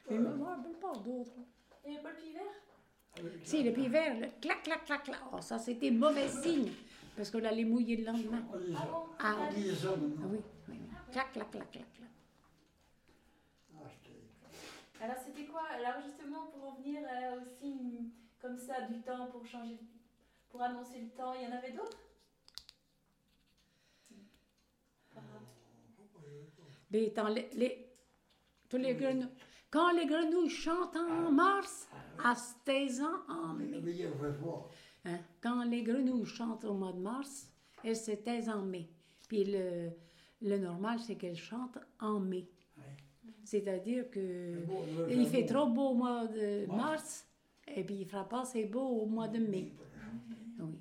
Mais je ne me rappelle pas d'autres. Il n'y avait pas le pivert? Si, le pivert, le clac, clac, clac, clac. Oh, ça, c'était mauvais signe, parce qu'on allait mouiller le lendemain. On dit Ah ça. bon? Ah, On dit ça Ah maintenant. oui, oui, oui. Clac, clac, clac, clac, clac. Ah, c'était- Alors c'était quoi? Alors justement pour en venir aux signes comme ça du temps pour changer, pour annoncer le temps, il y en avait d'autres? Mais tous les grenouilles, quand les grenouilles chantent en mars, à 16 ans en mai. Mais il fait froid. Hein? Quand les grenouilles chantent au mois de mars, elles se taisent en mai. Puis le normal, c'est qu'elles chantent en mai. Ouais. C'est-à-dire que Bon, il fait trop beau au mois de mars, et puis il fera pas assez beau au mois de mai. Oui.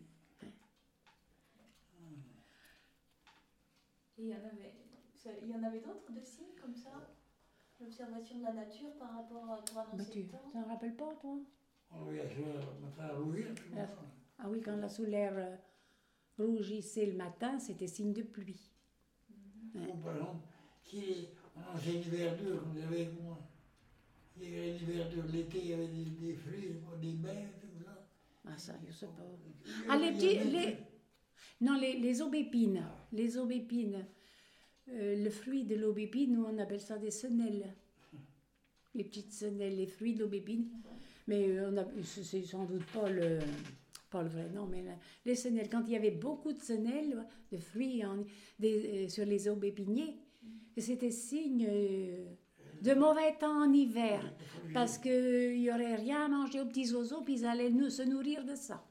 Et il y en avait d'autres de signes comme ça? L'observation de la nature par rapport pour Mais annoncer tu le temps? t'en rappelles pas, toi? On lui a fait matin à rougir. tout le monde. Ah oui, quand la solaire rougissait le matin, c'était signe de pluie. Ou par exemple, si on a fait une verdure, comme vous avez moi, il y avait une verdure l'été, il y avait des fruits, des baies, tout ça. Ah ça, je sais pas. Ah, non, les aubépines. Les aubépines. Le fruit de l'aubépine, nous on appelle ça des senelles. Les petites senelles, les fruits de l'aubépine. Mais c'est sans doute pas le vrai nom, mais les senelles. Quand il y avait beaucoup de senelles, de fruits sur les aubépiniers, c'était signe de mauvais temps en hiver. Parce qu'il n'y aurait rien à manger aux petits oiseaux, puis ils allaient se nourrir de ça.